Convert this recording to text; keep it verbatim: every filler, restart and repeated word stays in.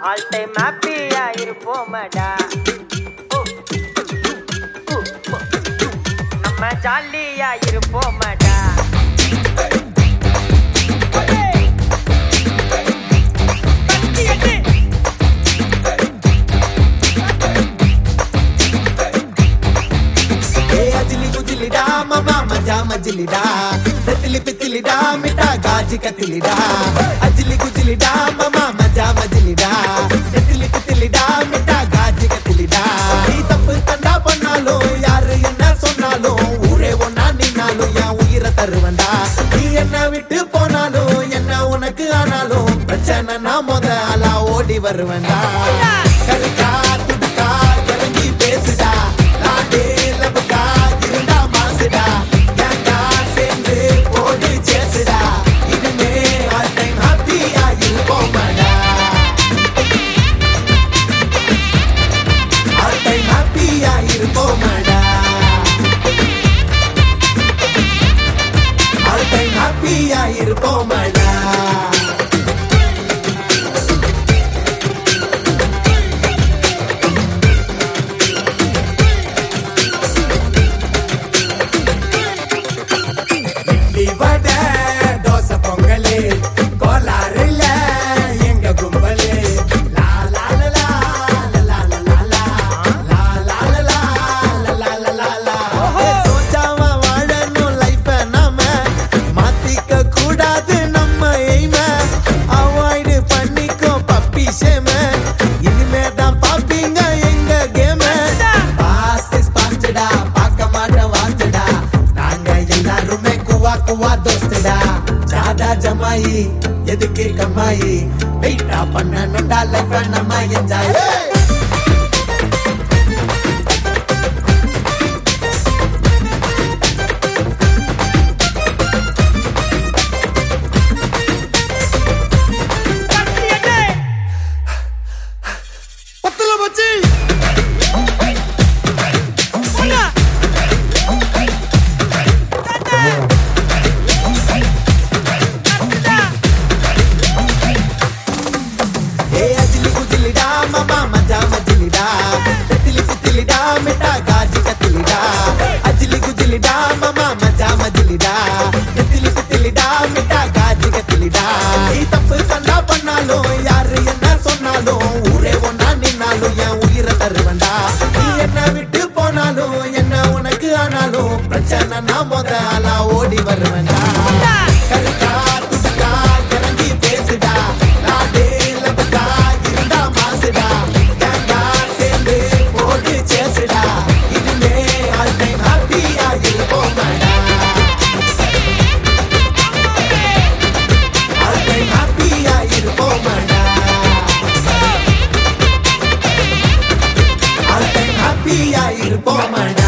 All time ஹாப்பியா இருப்போமடா. நம்ம ஜாலியா இருப்போமடா. मामा मजा मजलिडा रतली पितलिडा मिठा गाजी कतलिडा अजली गुजलिडा मामा मजा मजलिडा रतली पितलिडा मिठा गाजी कतलिडा நீ தப்பு கண்டா பண்ணாலும் யாரு என்ன சொன்னாலும் ஊரே ஒன்னா நின்னாலும் என் உயிரை தருவண்டா. நீ என்ன விட்டு போனாலும் என்ன உனக்கு ஆனாலும் பிரச்சனை நான் முதலா ஓடி வருவண்டா. கருக்கா துடுக்கா இறங்கி பேசுடா நாடே லபக்கா இருந்தா மாசுடா. கேங்கா சேர்ந்து ஓடி சேசுடா இனிமே ஆல் டைம் ஹாப்பியா இருப்போமடா. ஆல் டைம் ஹாப்பியா இருப்போமடா. ஆல் டைம் ஹாப்பியா இருப்போமடா. தோசை பொங்கலே கோலாறுல எங்க கும்பலே லா லா லா லா லா லா லா லா லா லா லா லா. சோச்சாம வாழணும் லைஃப நாம மாத்திக்க கூடாது நம்ம எய்ம. அவாய்டு பண்ணிக்கோ பப்பி சேம இனிமே தான் பாப்பீங்க எங்க கேம. பாஸ்ட் இஸ் பாஸ்டடா பார்க்க மாட்ட வாஸ்டடா நாங்க எல்லாருமே குவா குவா தோஸ்தடா. ஜாதா ஜமாயி எதுக்கு கம்மாயி வெயிட்டா பண்ணணும்டா லைஃப் நம்ம என்ஜாய். பத்துல வச்சு मामा मजा मजलिडा रतली पितलिडा मिठा गाजी कतलिडा अजली गुजलिडा मामा मजा मजलिडा रतली पितलिडा मिठा गाजी कतलिडा. நீ தப்பு கண்டா பண்ணாலும் யாரு என்ன சொன்னாலும் ஊரே ஒன்னா நின்னாலும் என் உயிரை தருவண்டா. நீ என்ன விட்டு போனாலும் என்ன உனக்கு ஆனாலும் பிரச்சனை நான் முதலா ஓடி வருவண்டா. கருக்கா துடுக்கா இறங்கி பேசுடா நாடே லபக்கா இருந்தா மாசுடா. கேங்கா சேர்ந்து ஓடி சேசுடா இனிமே ஆல் டைம் ஹாப்பியா இருப்போமடா. ஆல் டைம் ஹாப்பியா இருப்போமடா. ஆல் டைம் ஹாப்பியா இருப்போமடா.